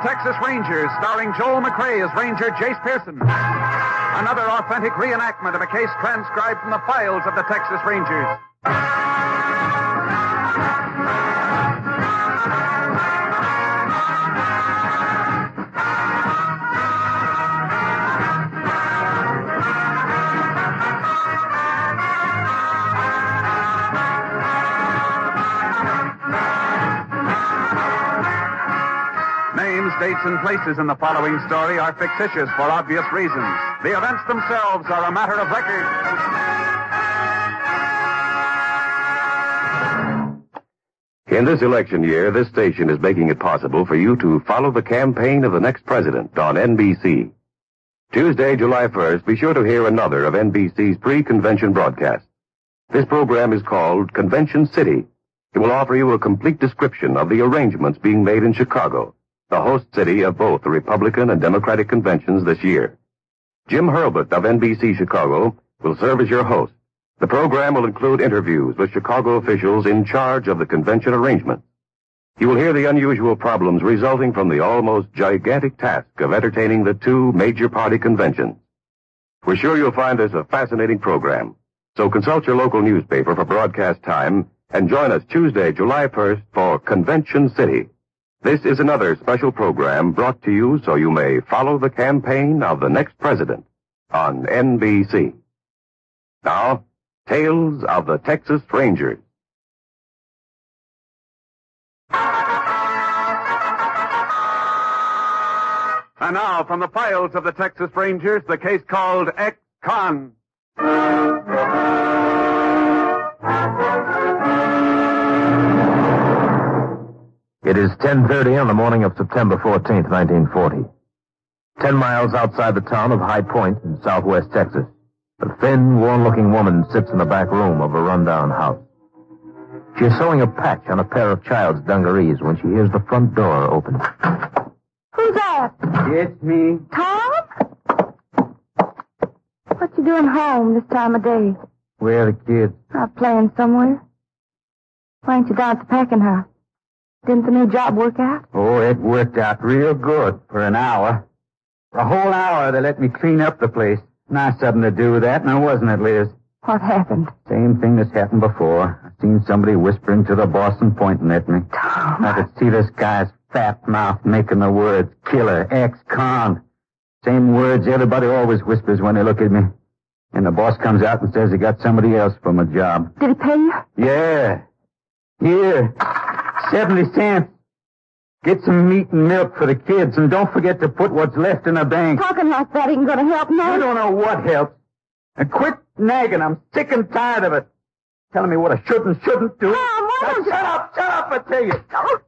Texas Rangers, starring Joel McRae as Ranger Jace Pearson. Another authentic reenactment of a case transcribed from the files of the Texas Rangers. Names, dates, and places in the following story are fictitious for obvious reasons. The events themselves are a matter of record. In this election year, this station is making it possible for you to follow the campaign of the next president on NBC. Tuesday, July 1st, be sure to hear another of NBC's pre-convention broadcasts. This program is called Convention City. It will offer you a complete description of the arrangements being made in Chicago, the host city of both the Republican and Democratic conventions this year. Jim Hurlbut of NBC Chicago will serve as your host. The program will include interviews with Chicago officials in charge of the convention arrangements. You will hear the unusual problems resulting from the almost gigantic task of entertaining the two major party conventions. We're sure you'll find this a fascinating program. So consult your local newspaper for broadcast time and join us Tuesday, July 1st for Convention City. This is another special program brought to you so you may follow the campaign of the next president on NBC. Now, Tales of the Texas Rangers. And now, from the files of the Texas Rangers, the case called Ex-Con. It is 10:30 on the morning of September 14th, 1940. 10 miles outside the town of High Point in southwest Texas, a thin, worn-looking woman sits in the back room of a rundown house. She is sewing a patch on a pair of child's dungarees when she hears the front door open. Who's that? It's me. Tom? What you doing home this time of day? Where are the kids? Not playing somewhere? Why ain't you down at the packing house? Didn't the new job work out? Oh, it worked out real good for an hour. For a whole hour they let me clean up the place. Nice of them to do that, now wasn't it, Liz? What happened? Same thing that's happened before. I seen somebody whispering to the boss and pointing at me. Tom. I could see this guy's fat mouth making the words killer, ex-con. Same words everybody always whispers when they look at me. And the boss comes out and says he got somebody else for my job. Did he pay you? Yeah. Here. 70 cents. Get some meat and milk for the kids, and don't forget to put what's left in the bank. Talking like that ain't gonna help none. You don't know what helps. And quit nagging. I'm sick and tired of it. Telling me what I should and shouldn't do. Tom, why don't you... Shut up, I tell you.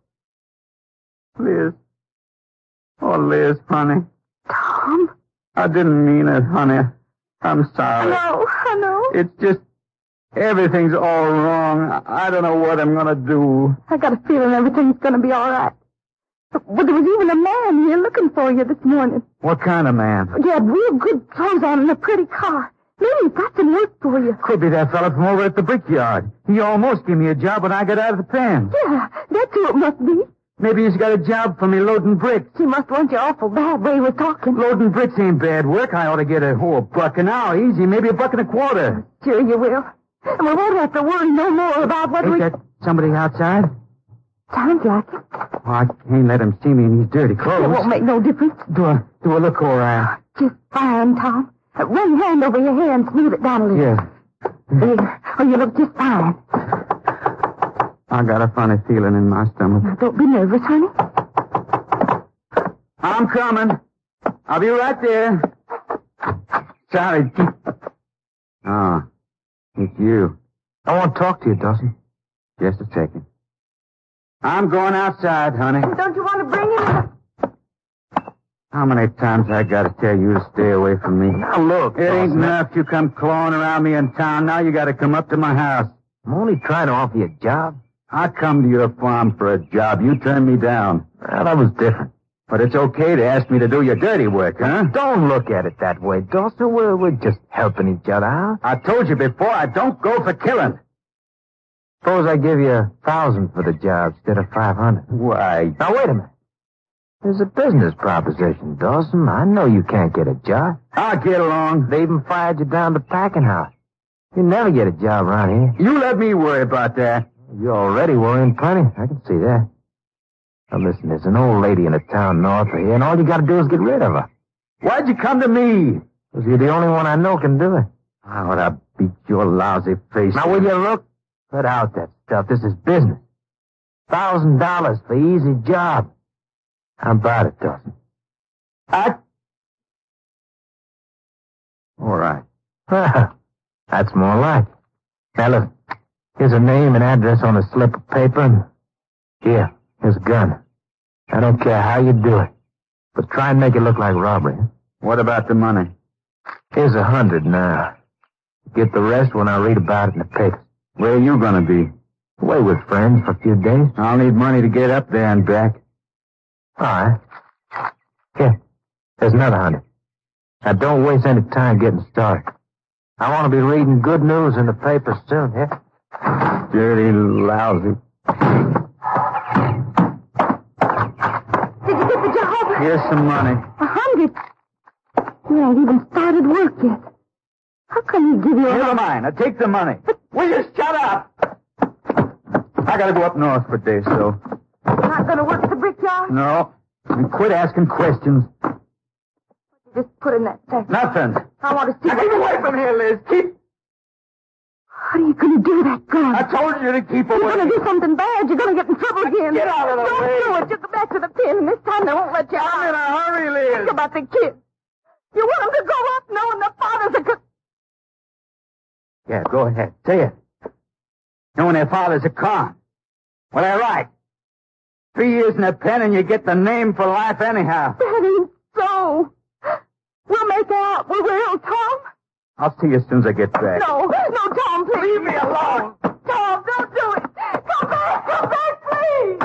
Liz. Oh, Liz, honey. Tom? I didn't mean it, honey. I'm sorry. I know. It's just... everything's all wrong. I don't know what I'm gonna do. I got a feeling everything's gonna be all right. But there was even a man here looking for you this morning. What kind of man? He had real good clothes on and a pretty car. Maybe he's got some work for you. Could be that fella from over at the brickyard. He almost gave me a job when I got out of the pen. Yeah, that's who it must be. Maybe he's got a job for me loading bricks. He must want you awful bad way he was talking. Loading bricks ain't bad work. I ought to get a buck an hour, easy, maybe a buck and a quarter. Sure you will. And we won't have to worry no more about what Ain't that somebody outside? Sounds like it. Oh, I can't let him see me in these dirty clothes. It won't make no difference. Do I look all right? Just fine, Tom. Run your hand over your hair and smooth it down a little. Yeah. There. Oh, you look just fine. I got a funny feeling in my stomach. Now, don't be nervous, honey. I'm coming. I'll be right there. Sorry. Oh, it's you. I want to talk to you, Dawson. Just a second. I'm going outside, honey. Don't you want to bring him? How many times I got to tell you to stay away from me? Now, look, It ain't Dawson, enough you come clawing around me in town. Now you got to come up to my house. I'm only trying to offer you a job. I come to your farm for a job. You turned me down. Well, that was different. But it's okay to ask me to do your dirty work, huh? Don't look at it that way, Dawson. We're just helping each other out. I told you before, I don't go for killing. Suppose I give you 1,000 for the job instead of 500. Why? Now, wait a minute. There's a business proposition, Dawson. I know you can't get a job. I'll get along. They even fired you down to packing house. You never get a job around here. You let me worry about that. You're already worrying plenty. I can see that. Now listen, there's an old lady in a town north of here, and all you gotta do is get rid of her. Why'd you come to me? Because you're the only one I know can do it. I ought to beat your lousy face. Now, will you look? Cut out that stuff. This is business. $1,000 for easy job. How about it, Dawson? All right. That's more like it. Now, look. Here's a name and address on a slip of paper, and here's a gun. I don't care how you do it, but try and make it look like robbery. What about the money? Here's 100 now. Get the rest when I read about it in the papers. Where are you going to be? Away with friends for a few days. I'll need money to get up there and back. All right. Here, there's another 100. Now, don't waste any time getting started. I want to be reading good news in the papers soon, yeah? Dirty, lousy. Did you get the job? Here's some money. 100? You ain't even started work yet. How come you give you a... Never mind. Now take the money. Will you shut up? I gotta go up north for a day, so. Not gonna work at the brickyard? No. And quit asking questions. Just put in that sack. Nothing. I want to see... Now keep away from here, Liz. Keep... How are you going to do that, God? I told you to keep away. You're going to do something bad. You're going to get in trouble again. Get out of the way. Don't do it. You go back to the pen, and this time they won't let you out. I'm in a hurry, Liz. Think about the kids. You want them to grow up knowing the father's a... Yeah, go ahead. Say it. Knowing their father's a con. Well, they're right. 3 years in the pen and you get the name for life anyhow. That ain't so. We'll make out. We will, Tom. I'll see you as soon as I get back. No, Tom, please. Leave me alone. Tom, don't do it. Come back, please.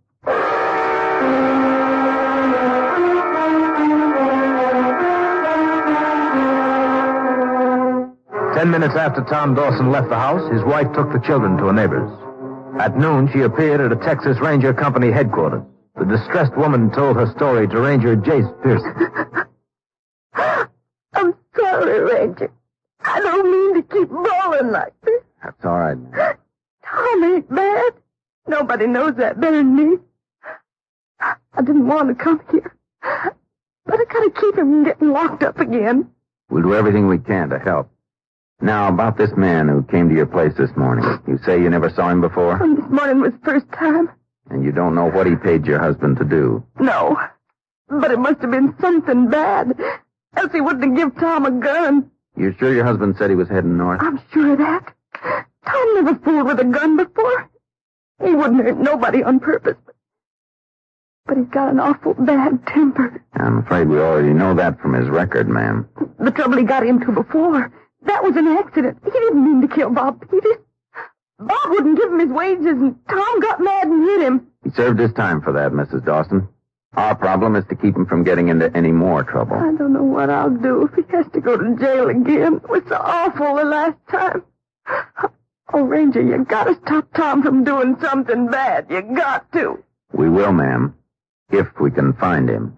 10 minutes after Tom Dawson left the house, his wife took the children to a neighbor's. At noon, she appeared at a Texas Ranger Company headquarters. The distressed woman told her story to Ranger Jace Pearson. I'm sorry, Ranger. I don't mean to keep bawling like this. That's all right, man. Tom ain't bad. Nobody knows that better than me. I didn't want to come here. But I gotta keep him from getting locked up again. We'll do everything we can to help. Now, about this man who came to your place this morning. You say you never saw him before? This morning was the first time. And you don't know what he paid your husband to do? No. But it must have been something bad. Else he wouldn't have given Tom a gun. You sure your husband said he was heading north? I'm sure of that. Tom never fooled with a gun before. He wouldn't hurt nobody on purpose. But he's got an awful bad temper. I'm afraid we already know that from his record, ma'am. The trouble he got into before, that was an accident. He didn't mean to kill Bob Peters. Bob wouldn't give him his wages, and Tom got mad and hit him. He served his time for that, Mrs. Dawson. Our problem is to keep him from getting into any more trouble. I don't know what I'll do if he has to go to jail again. It was so awful the last time. Oh, Ranger, you gotta stop Tom from doing something bad. You got to. We will, ma'am. If we can find him.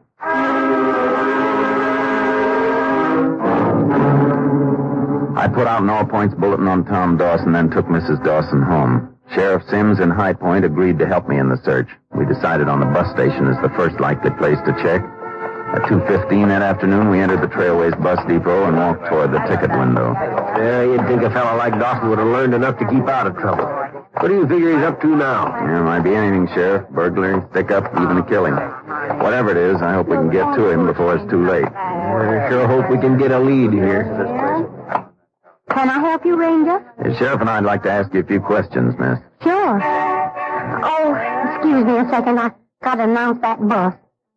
I put out an all-points bulletin on Tom Dawson, then took Mrs. Dawson home. Sheriff Sims in High Point agreed to help me in the search. We decided on the bus station as the first likely place to check. At 2:15 that afternoon, we entered the Trailways bus depot and walked toward the ticket window. Yeah, you'd think a fellow like Dawson would have learned enough to keep out of trouble. What do you figure he's up to now? Yeah, might be anything, Sheriff. Burglary, stick-up, even a killing. Whatever it is, I hope we can get to him before it's too late. I sure hope we can get a lead here. Can I help you, Ranger? Sheriff and I'd like to ask you a few questions, miss. Sure. Oh, excuse me a second. I gotta announce that bus.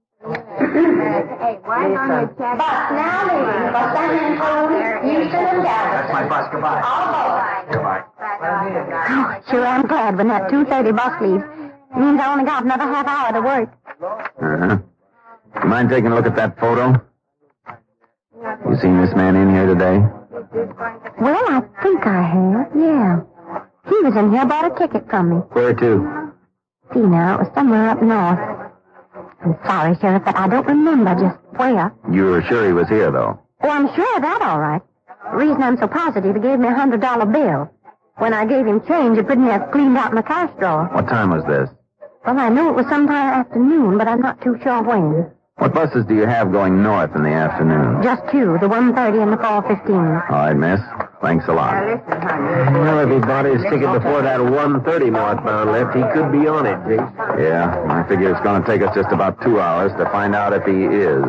Hey, why don't you check? Bus now leaving for San Antonio, Houston, and Dallas. That's my bus. Goodbye. Goodbye. Oh, sure, I'm glad when that 2:30 bus leaves. It means I only got another half hour to work. Uh-huh. You mind taking a look at that photo? You seen this man in here today? Well, I think I have, yeah. He was in here, bought a ticket from me. Where to? See now, it was somewhere up north. I'm sorry, Sheriff, but I don't remember just where. You were sure he was here, though? Oh, I'm sure of that, all right. The reason I'm so positive, he gave me a $100 bill. When I gave him change, it couldn't have cleaned out my cash drawer. What time was this? Well, I know it was sometime afternoon, but I'm not too sure when. What buses do you have going north in the afternoon? Just two, the 1:30 and the 4:15. All right, miss. Thanks a lot. Well, if he bought his ticket before that 1:30 northbound left, he could be on it, Jace. Yeah, I figure it's going to take us just about 2 hours to find out if he is.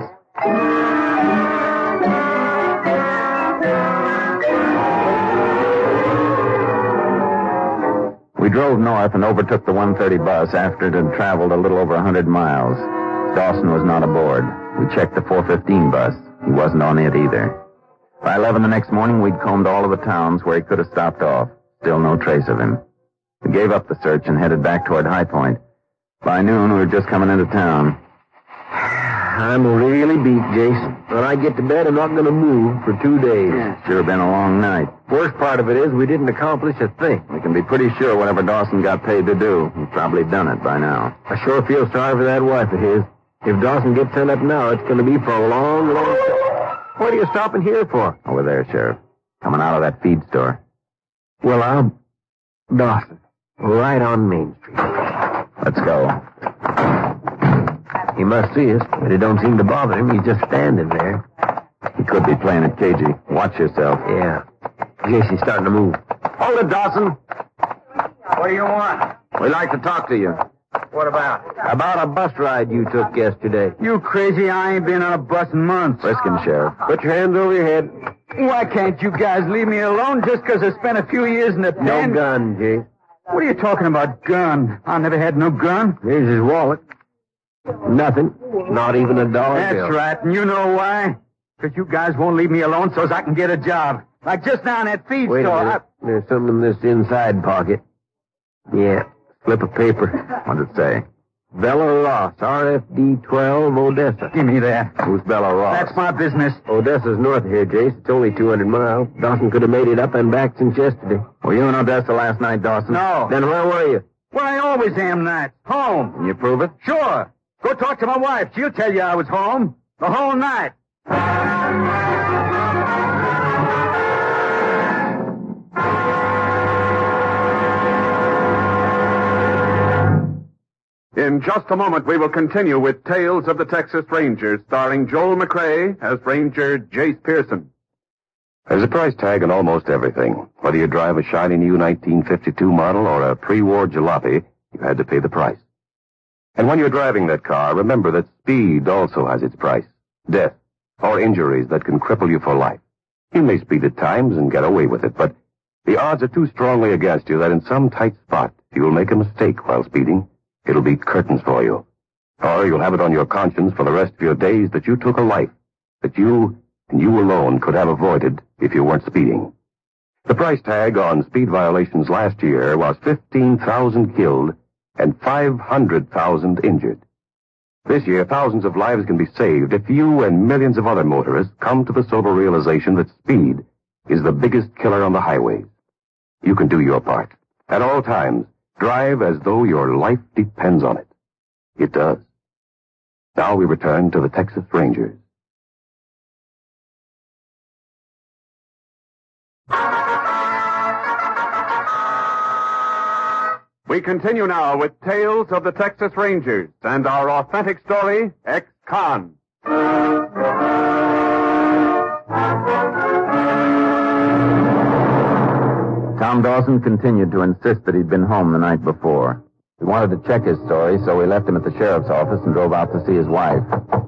We drove north and overtook the 1:30 bus after it had traveled a little over 100 miles. Dawson was not aboard. We checked the 4:15 bus. He wasn't on it either. By 11 the next morning, we'd combed all of the towns where he could have stopped off. Still no trace of him. We gave up the search and headed back toward High Point. By noon, we were just coming into town. I'm really beat, Jason. When I get to bed, I'm not going to move for 2 days. Sure been a long night. Worst part of it is we didn't accomplish a thing. We can be pretty sure whatever Dawson got paid to do, he's probably done it by now. I sure feel sorry for that wife of his. If Dawson gets sent up now, it's going to be for a long, long time. What are you stopping here for? Over there, Sheriff. Coming out of that feed store. Well, I'm Dawson. Right on Main Street. Let's go. He must see us, but it don't seem to bother him. He's just standing there. He could be playing it cagey. Watch yourself. Yeah. Jason's starting to move. Hold it, Dawson. What do you want? We'd like to talk to you. What about? About a bus ride you took yesterday. You crazy? I ain't been on a bus in months. Frisk him, Sheriff. Put your hands over your head. Why can't you guys leave me alone just because I spent a few years in the No pen? gun, Jase. What are you talking about, gun? I never had no gun. Here's his wallet. Nothing. Not even a dollar That's bill. right, and you know why? Because you guys won't leave me alone so as I can get a job. Like just now in that feed Wait store. a minute. There's something in this inside pocket. Yeah, slip of paper. What'd it say? Bella Ross, RFD 12, Odessa. Give me that. Who's Bella Ross? That's my business. Odessa's north of here, Jace. It's only 200 miles. Dawson could have made it up and back since yesterday. Were you in Odessa last night, Dawson? No. Then where were you? Well, I always am nights. Home. Can you prove it? Sure. Go talk to my wife. She'll tell you I was home. The whole night. In just a moment, we will continue with Tales of the Texas Rangers, starring Joel McRae as Ranger Jace Pearson. There's a price tag on almost everything. Whether you drive a shiny new 1952 model or a pre-war jalopy, you had to pay the price. And when you're driving that car, remember that speed also has its price. Death or injuries that can cripple you for life. You may speed at times and get away with it, but the odds are too strongly against you that in some tight spot you'll make a mistake while speeding. It'll be curtains for you. Or you'll have it on your conscience for the rest of your days that you took a life that you and you alone could have avoided if you weren't speeding. The price tag on speed violations last year was 15,000 killed and 500,000 injured. This year, thousands of lives can be saved if you and millions of other motorists come to the sober realization that speed is the biggest killer on the highways. You can do your part. At all times, drive as though your life depends on it. It does. Now we return to the Texas Rangers. We continue now with Tales of the Texas Rangers and our authentic story, Ex-Con. Tom Dawson continued to insist that he'd been home the night before. We wanted to check his story, so we left him at the sheriff's office and drove out to see his wife.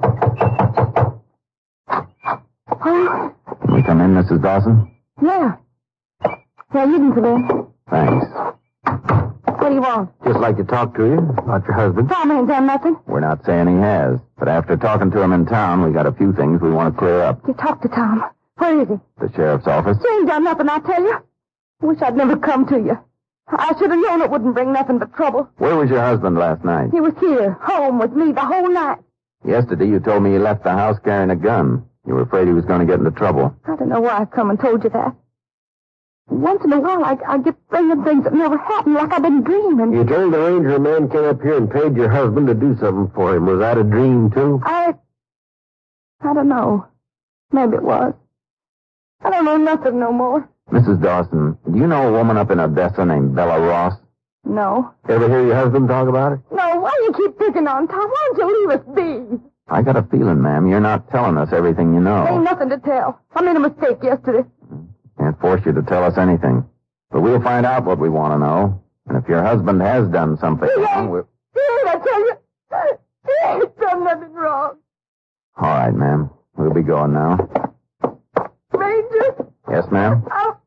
Oh, Can we come in, Mrs. Dawson? yeah. Yeah, you can come in. Thanks. What do you want? Just like to talk to you about your husband. Tom ain't done nothing. We're not saying he has, but after talking to him in town, we got a few things we want to clear up. You talk to Tom. Where is he? The sheriff's office. He ain't done nothing, I tell you. Wish I'd never come to you. I should have known it wouldn't bring nothing but trouble. Where was your husband last night? He was here, home with me the whole night. Yesterday, you told me he left the house carrying a gun. You were afraid he was going to get into trouble. I don't know why I come and told you that. Once in a while, I get thinking things that never happened, like I've been dreaming. You told the ranger a man came up here and paid your husband to do something for him. Was that a dream, too? I don't know. Maybe it was. I don't know nothing no more. Mrs. Dawson, do you know a woman up in Odessa named Bella Ross? No. Ever hear your husband talk about it? No, why do you keep picking on Tom? Why don't you leave us be? I got a feeling, ma'am, you're not telling us everything you know. Ain't nothing to tell. I made a mistake yesterday. Can't force you to tell us anything. But we'll find out what we want to know. And if your husband has done something wrong, we'll... I tell you, he ain't done nothing wrong. All right, ma'am. We'll be going now. Ranger? Yes, ma'am?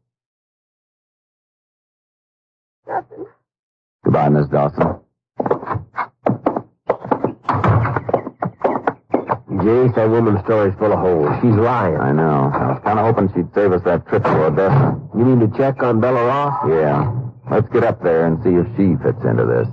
Nothing. Goodbye, Miss Dawson. Jace, that woman's story's full of holes. She's lying. I know. I was kind of hoping she'd save us that trip to Odessa. You need to check on Bella Ross? Yeah. Let's get up there and see if she fits into this.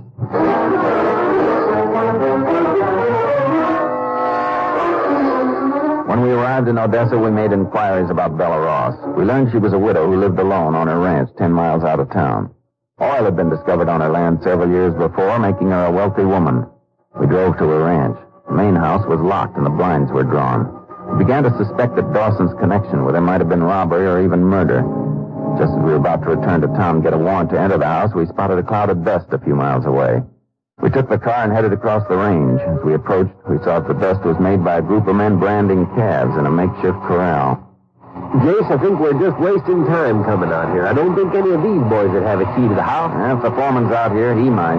When we arrived in Odessa, we made inquiries about Bella Ross. We learned she was a widow who lived alone on her ranch 10 miles out of town. Oil had been discovered on her land several years before, making her a wealthy woman. We drove to her ranch. The main house was locked and the blinds were drawn. We began to suspect that Dawson's connection with her might have been robbery or even murder. Just as we were about to return to town and get a warrant to enter the house, we spotted a cloud of dust a few miles away. We took the car and headed across the range. As we approached, we saw that the dust was made by a group of men branding calves in a makeshift corral. Jace, I think we're just wasting time coming out here. I don't think any of these boys would have a key to the house. If the foreman's out here, he might.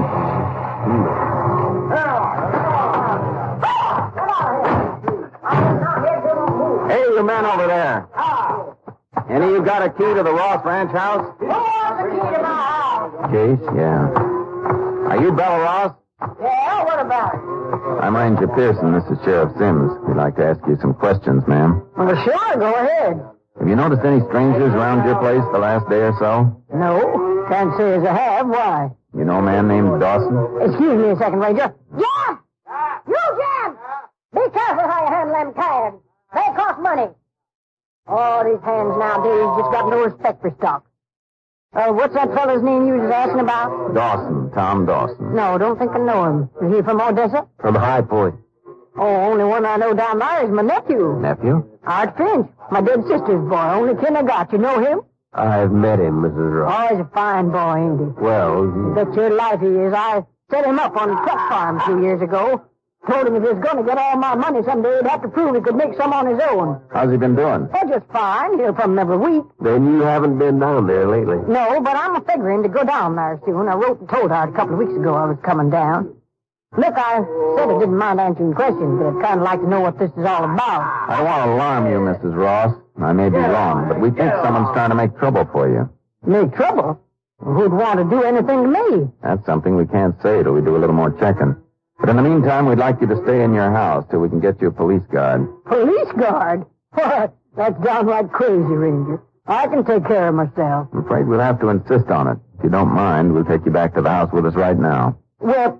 Hey, you men over there. Any of you got a key to the Ross Ranch house? Who wants the key to my house? Jace, yeah. Are you Bella Ross? Yeah, what about it? I'm Ranger Pearson. This is Sheriff Sims. We'd like to ask you some questions, ma'am. Well, sure, go ahead. Have you noticed any strangers around your place the last day or so? No, can't say as I have. Why? You know a man named Dawson? Excuse me a second, Ranger. Jim! You, Jim! Be careful how you handle them calves. They cost money. Oh, these hands nowadays just got no respect for stock. What's that fellow's name you was asking about? Dawson, Tom Dawson. No, don't think I know him. Is he from Odessa? From High Point. Oh, only one I know down there is my nephew. Nephew? Art Finch, my dead sister's boy. Only kin I got. You know him? I've met him, Mrs. Ross. Oh, he's a fine boy, ain't he? Well, Bet your life he is. I set him up on the truck farm 2 years ago. Told him if he was going to get all my money someday, he'd have to prove he could make some on his own. How's he been doing? Oh, just fine. He'll from every week. then you haven't been down there lately. No, but I'm figuring to go down there soon. I wrote and told her a couple of weeks ago I was coming down. Look, I said I didn't mind answering questions, but I'd kind of like to know what this is all about. I don't want to alarm you, Mrs. Ross. I may be wrong, but we think someone's trying to make trouble for you. Make trouble? Who'd want to do anything to me? That's something we can't say till we do a little more checking. But in the meantime, we'd like you to stay in your house till we can get you a police guard. Police guard? What? That's downright crazy, Ranger. I can take care of myself. I'm afraid we'll have to insist on it. If you don't mind, we'll take you back to the house with us right now. Well,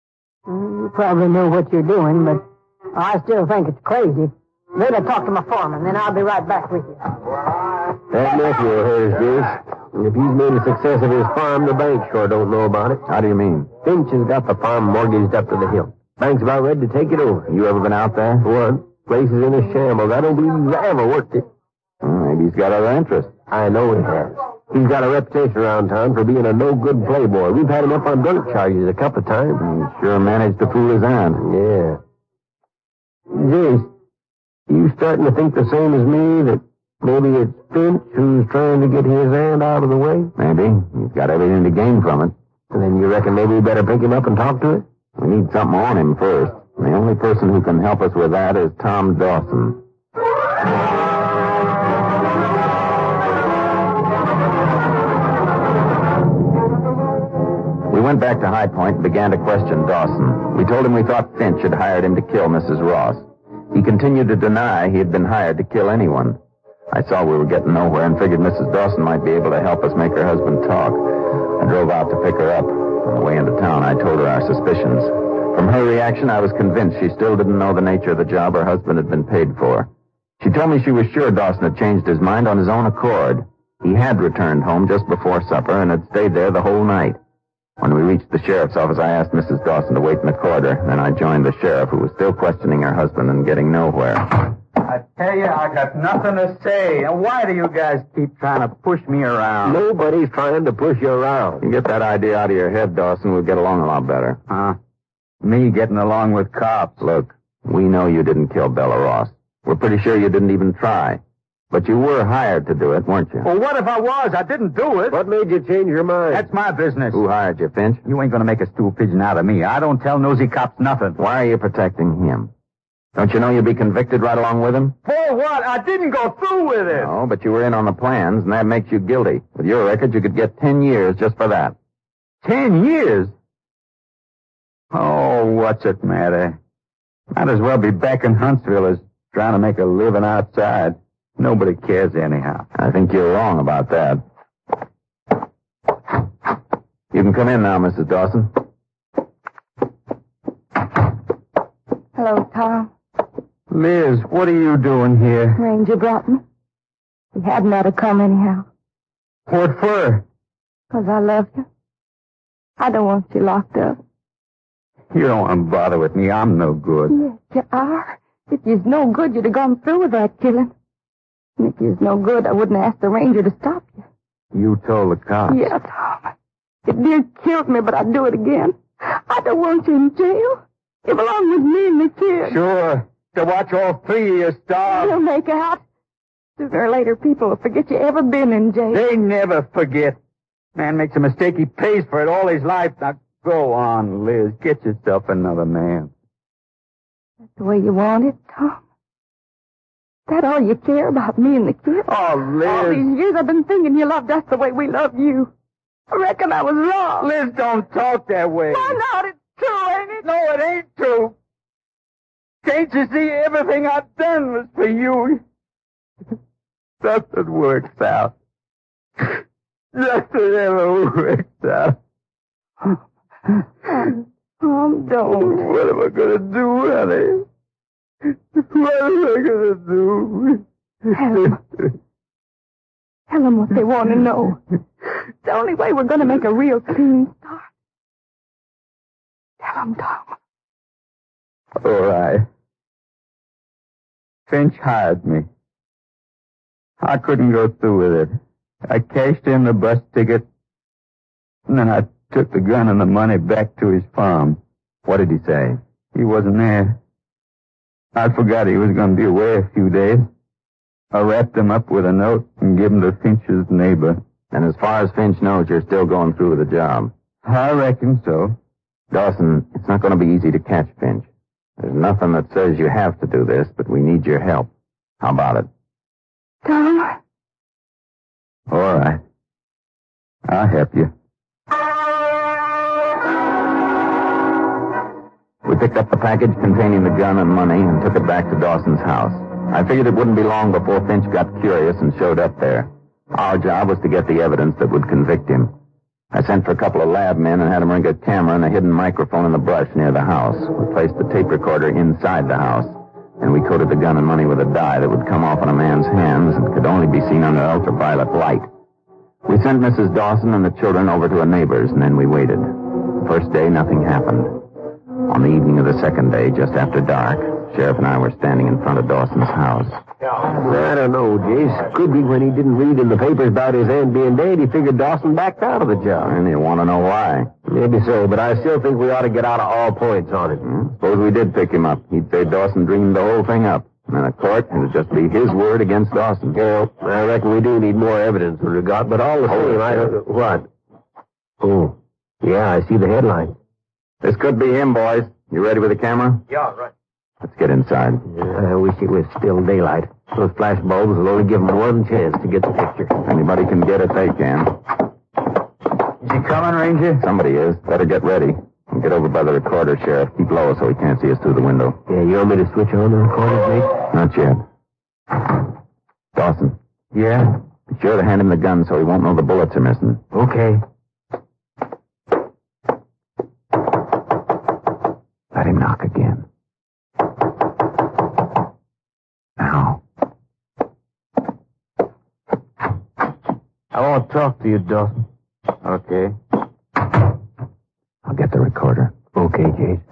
you probably know what you're doing, but I still think it's crazy. Wait, I'll talk to my foreman, then I'll be right back with you. That nephew of hers, Jace. If he's made a success of his farm, the bank sure don't know about it. How do you mean? Finch has got the farm mortgaged up to the hilt. Bank's about ready to take it over. You ever been out there? What? Place is in a shambles. I don't believe he's ever worked it. Maybe he's got other interests. I know he has. He's got a reputation around town for being a no-good playboy. We've had him up on drunk charges a couple of times. He sure managed to fool his aunt. Yeah. Jace, you starting to think the same as me, that maybe it's Finch who's trying to get his aunt out of the way? Maybe. He's got everything to gain from it. And then you reckon maybe we better pick him up and talk to it? We need something on him first. And the only person who can help us with that is Tom Dawson. We went back to High Point and began to question Dawson. We told him we thought Finch had hired him to kill Mrs. Ross. He continued to deny he had been hired to kill anyone. I saw we were getting nowhere and figured Mrs. Dawson might be able to help us make her husband talk. I drove out to pick her up. On the way into town, I told her our suspicions. From her reaction, I was convinced she still didn't know the nature of the job her husband had been paid for. She told me she was sure Dawson had changed his mind on his own accord. He had returned home just before supper and had stayed there the whole night. When we reached the sheriff's office, I asked Mrs. Dawson to wait in the corridor. Then I joined the sheriff, who was still questioning her husband and getting nowhere. I tell you, I got nothing to say. And why do you guys keep trying to push me around? Nobody's trying to push you around. You get that idea out of your head, Dawson, we'll get along a lot better. Huh? Me getting along with cops? Look, we know you didn't kill Bella Ross. We're pretty sure you didn't even try. But you were hired to do it, weren't you? Well, what if I was? I didn't do it. What made you change your mind? That's my business. Who hired you, Finch? You ain't gonna make a stool pigeon out of me. I don't tell nosy cops nothing. Why are you protecting him? Don't you know you'll be convicted right along with him? For what? I didn't go through with it. No, but you were in on the plans, and that makes you guilty. With your record, you could get 10 years just for that. 10 years? Oh, what's it matter? Might as well be back in Huntsville as trying to make a living outside. Nobody cares anyhow. I think you're wrong about that. You can come in now, Mrs. Dawson. Hello, Tom. Liz, what are you doing here? Ranger brought me. He hadn't ought to come anyhow. What for? 'Cause I love you. I don't want you locked up. You don't want to bother with me. I'm no good. Yes, you are. If you's no good, you'd have gone through with that killing. And if you's no good, I wouldn't ask the ranger to stop you. You told the cops? Yeah, Tom. It near killed me, but I'd do it again. I don't want you in jail. You belong with me and the kid. Sure. To watch all three of you starve. You'll make out. Sooner or later, people will forget you ever been in jail. They never forget. Man makes a mistake, he pays for it all his life. Now, go on, Liz. Get yourself another man. That's the way you want it, Tom? That all you care about, me and the kid? Oh, Liz. All these years I've been thinking you loved us the way we love you. I reckon I was wrong. Liz, don't talk that way. Why not? It's true, ain't it? No, it ain't true. Can't you see everything I've done was for you? Nothing works out. Nothing ever works out. Tom, don't. What am I going to do, honey? What am I going to do? Tell them what they want to know. It's the only way we're going to make a real clean start. Tell them, Tom. All right. Finch hired me. I couldn't go through with it. I cashed in the bus ticket, and then I took the gun and the money back to his farm. What did he say? He wasn't there. I forgot he was going to be away a few days. I wrapped him up with a note and gave him to Finch's neighbor. And as far as Finch knows, you're still going through with the job. I reckon so. Dawson, it's not going to be easy to catch Finch. There's nothing that says you have to do this, but we need your help. How about it? Tom? All right. I'll help you. We picked up the package containing the gun and money and took it back to Dawson's house. I figured it wouldn't be long before Finch got curious and showed up there. Our job was to get the evidence that would convict him. I sent for a couple of lab men and had them rig a camera and a hidden microphone in the brush near the house. We placed the tape recorder inside the house, and we coated the gun and money with a dye that would come off in a man's hands and could only be seen under ultraviolet light. We sent Mrs. Dawson and the children over to a neighbor's, and then we waited. The first day, nothing happened. On the evening of the second day, just after dark, Sheriff and I were standing in front of Dawson's house. I don't know, Jace. Could be when he didn't read in the papers about his aunt being dead, he figured Dawson backed out of the job. And you want to know why? Maybe so, but I still think we ought to get out of all points on it. Suppose we did pick him up. He'd say Dawson dreamed the whole thing up. And in a court, it would just be his word against Dawson. Well, I reckon we do need more evidence than we got, but all the same, I don't... What? Oh, yeah, I see the headline. This could be him, boys. You ready with the camera? Yeah, right. Let's get inside. I wish it was still daylight. Those flash bulbs will only give them one chance to get the picture. If anybody can get it, they can. Is he coming, Ranger? Somebody is. Better get ready. And get over by the recorder, Sheriff. Keep low so he can't see us through the window. Yeah, you want me to switch on the recorder, Jake? Not yet. Dawson. Yeah? Be sure to hand him the gun so he won't know the bullets are missing. Okay. Let him knock again. Now. I won't talk to you, Dawson. Okay. I'll get the recorder. Okay, Jace.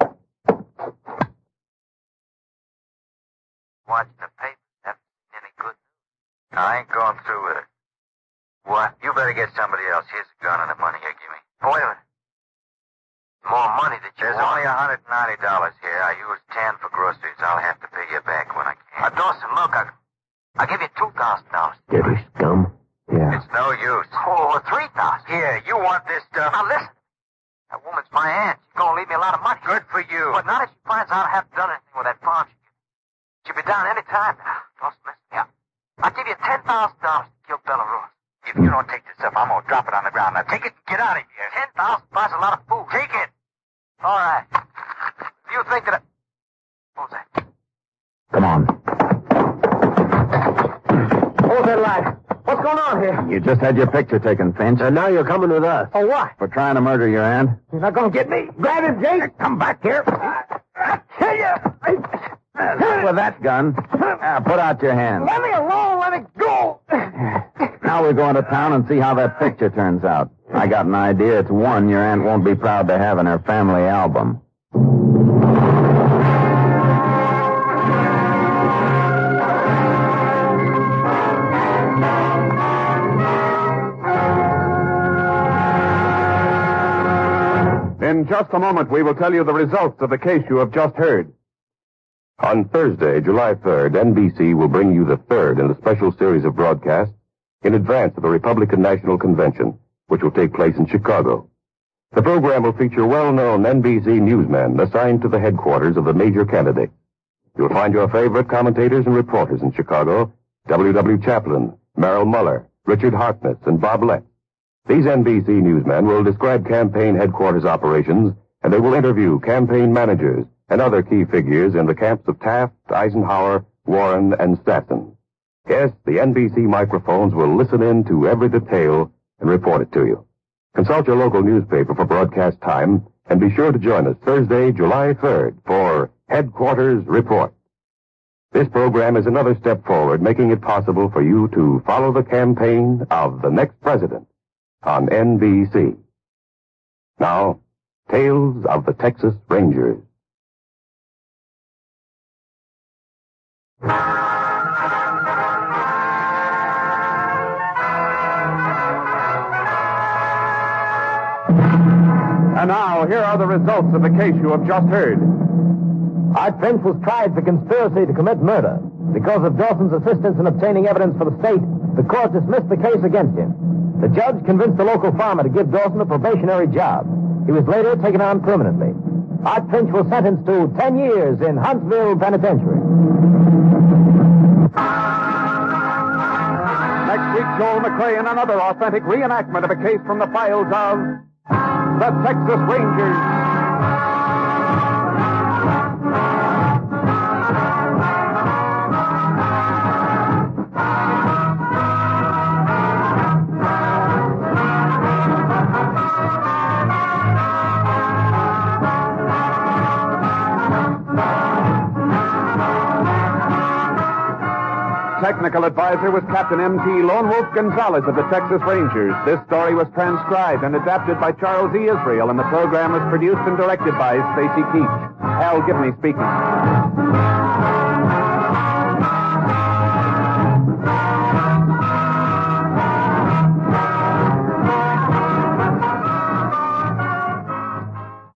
Watching the paper. Haven't seen any good news. I ain't going through with it. What? You better get somebody else. Here's the gun and the money here. Give me. Wait a minute. More money that you want? There's only $190 here. I used 10 for groceries. I'll have to pay you back when I can. Dawson, look, I'll give you $2,000. Dirty scum. Yeah. It's no use. Oh, $3,000. Here, you want this stuff. Now listen. That woman's my aunt. She's gonna leave me a lot of money. Good for you. But not if she finds out I haven't done anything with that farm. She'll be down any time now. Dawson, listen. Yeah. I'll give you $10,000 to kill Bella Ross. If you don't take this stuff, I'm gonna drop it on the ground. Now take it and get out of here. 10,000 buys a lot of food. Take it. All right. If you think that Who's that? Come on. Hold that light. What's going on here? You just had your picture taken, Finch. And now you're coming with us. For what? For trying to murder your aunt. You're not gonna get me. Grab him, Jake. Come back here. I tell you. With that gun. Put out your hand. Let me alone. Let me go. Now we're going to town and see how that picture turns out. I got an idea. It's one your aunt won't be proud to have in her family album. In just a moment, we will tell you the results of the case you have just heard. On Thursday, July 3rd, NBC will bring you the third in the special series of broadcasts in advance of the Republican National Convention, which will take place in Chicago. The program will feature well-known NBC newsmen assigned to the headquarters of the major candidates. You'll find your favorite commentators and reporters in Chicago, W.W. Chaplin, Merrill Muller, Richard Harkness, and Bob Letts. These NBC newsmen will describe campaign headquarters operations, and they will interview campaign managers and other key figures in the camps of Taft, Eisenhower, Warren, and Statton. Yes, the NBC microphones will listen in to every detail and report it to you. Consult your local newspaper for broadcast time, and be sure to join us Thursday, July 3rd for Headquarters Report. This program is another step forward, making it possible for you to follow the campaign of the next president on NBC. Now, Tales of the Texas Rangers. And now, here are the results of the case you have just heard. Art Finch was tried for conspiracy to commit murder. Because of Dawson's assistance in obtaining evidence for the state, the court dismissed the case against him. The judge convinced the local farmer to give Dawson a probationary job. He was later taken on permanently. Art Finch was sentenced to 10 years in Huntsville Penitentiary. Next week, Joel McRae in another authentic reenactment of a case from the files of the Texas Rangers. Technical advisor was Captain M.T. Lone Wolf Gonzalez of the Texas Rangers. This story was transcribed and adapted by Charles E. Israel, and the program was produced and directed by Stacy Keach. Hal Gibney speaking.